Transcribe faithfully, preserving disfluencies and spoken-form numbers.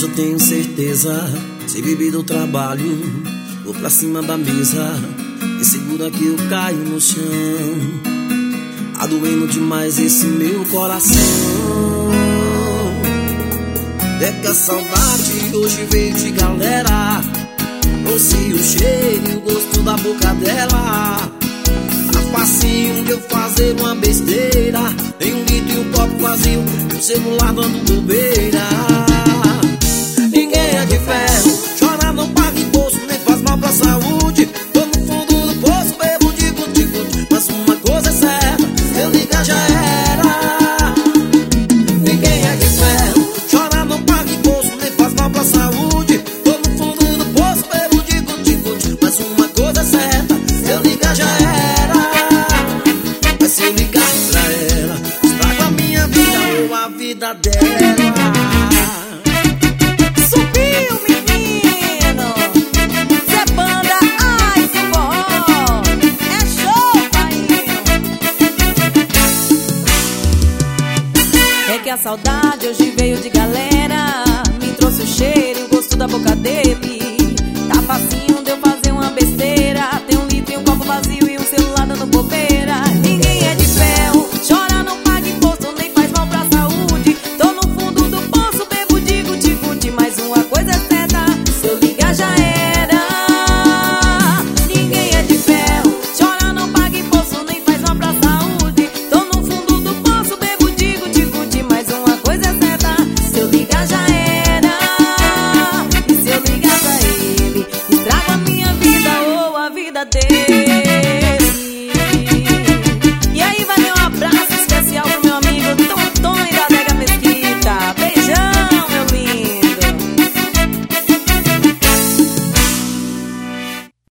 eu tenho certeza. Se bebi do trabalho, vou pra cima da mesa e segura que eu caio no chão. Tá doendo demais esse meu coração. É que a saudade hoje veio de galera. Trouxe o cheiro e o gosto da boca dela. Tá facinho de eu fazer uma besteira. Tem um litro e um copo vazio, o celular dando bobeira. Ninguém é de ferro, chora não paga imposto, nem faz mal pra saúde. Tô no fundo do poço, bebo de guti-guti, mas uma coisa é certa, se eu ligar já era. Ninguém é de ferro, chora não paga imposto, nem faz mal pra saúde. Tô no fundo do poço, bebo de guti-guti, mas uma coisa é certa, se eu ligar já era. Mas se eu ligar pra ela, estraga a minha vida ou a vida dela. A saudade hoje veio de galera. Me trouxe o cheiro e o gosto da boca dele. Tá facinho de eu fazer uma besteira.